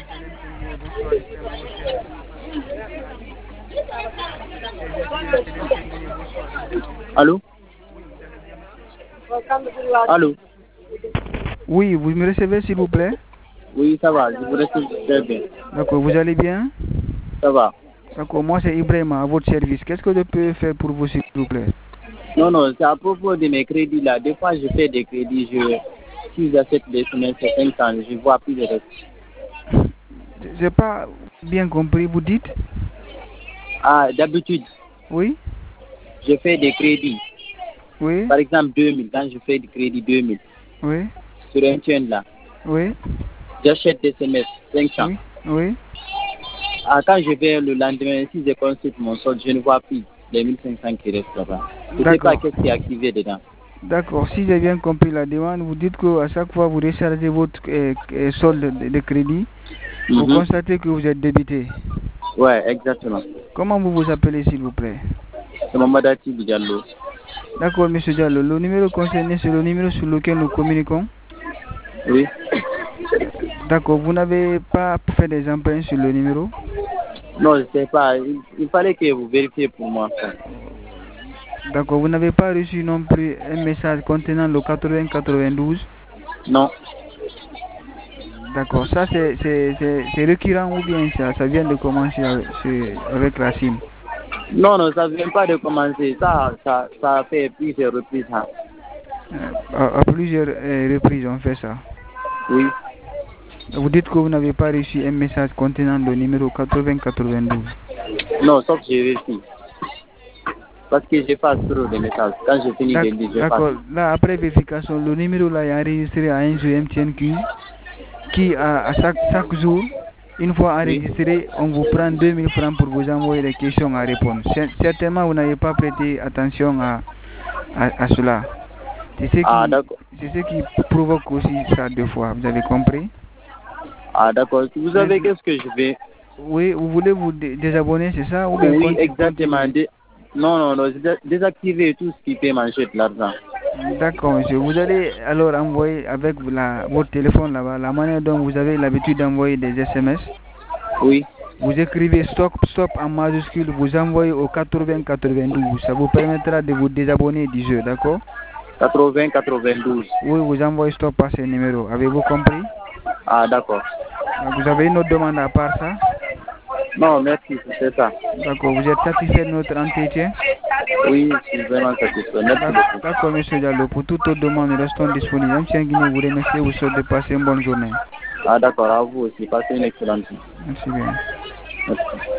Bonsoir, Ibrahim à votre service. Bonsoir, Ibrahim à votre service. Allô? Oui, vous allez bien, monsieur? Allô? Oui, vous me recevez s'il vous plaît? Oui, ça va, je vous reçois très bien. D'accord, vous allez bien? Ça va. D'accord, moi c'est Ibrahim à votre service. Qu'est-ce que je peux faire pour vous s'il vous plaît? Non, non, c'est à propos de mes crédits là. Des fois, je fais des crédits, si j'achète des semaines, c'est 5 ans, je vois plus le reste. J'ai pas bien compris, vous dites? Ah, d'habitude, Oui? je fais des crédits. Oui? Par exemple, 2000, quand je fais du crédit 2000 Oui? sur un chaîne là, Oui? j'achète des semestres, 500. Oui? Oui? Ah, quand je vais le lendemain, si je consulte mon solde, je ne vois plus les 1500 qui restent là-bas. Je ne sais pas D'accord. qu'est-ce qui est activé dedans. D'accord, si j'ai bien compris la demande, vous dites qu'à chaque fois vous rechargez votre solde de crédit, vous constatez que vous êtes débité. Ouais, exactement. Comment vous vous appelez s'il vous plaît? C'est Mamadati Diallo. D'accord, monsieur Diallo. Le numéro concerné, c'est le numéro sur lequel nous communiquons? Oui. D'accord, vous n'avez pas fait des emprunts sur le numéro? Non, je ne sais pas. Il fallait que vous vérifiez pour moi. D'accord, vous n'avez pas reçu non plus un message contenant le 80-92? Non. D'accord, ça c'est récurrent ou bien ça vient de commencer avec la SIM? Non, non, ça ne vient pas de commencer. Ça a fait plusieurs reprises. Hein. À plusieurs reprises, on fait ça. Oui. Vous dites que vous n'avez pas reçu un message contenant le numéro 80-92? Non, sauf que je vérifie. Parce que je passe trop de messages. Quand je finis de lire, je passe. D'accord, là, après vérification, le numéro là est enregistré à un jeu MTNQ qui, à chaque jour, une fois enregistré, on vous prend 2000 francs pour vous envoyer des questions à répondre. Certainement, vous n'avez pas prêté attention à cela. C'est ce qui provoque aussi ça deux fois, vous avez compris? Ah, d'accord. Vous savez qu'est-ce que je vais? Oui, vous voulez vous désabonner, c'est ça? Ou bien oui, exactement. Non, non, désactiver tout ce qui peut manger de l'argent. D'accord, monsieur. Vous allez alors envoyer avec votre téléphone là-bas, la manière dont vous avez l'habitude d'envoyer des SMS. Oui. Vous écrivez stop en majuscule, vous envoyez au 80-92. Ça vous permettra de vous désabonner du jeu, d'accord? 80-92. Oui, vous envoyez stop à ce numéro. Avez-vous compris? Ah, d'accord. Vous avez une autre demande à part ça? Non, merci, c'est ça. D'accord, vous êtes satisfait de notre entretien? Oui, je suis vraiment satisfait. Merci beaucoup. D'accord, monsieur Diallo. Pour toute autre demande, nous restons disponibles. M. Guinée vous remercie et vous souhaite de passer une bonne journée. Ah, d'accord, à vous aussi. Passez une excellente journée. Merci bien. Merci.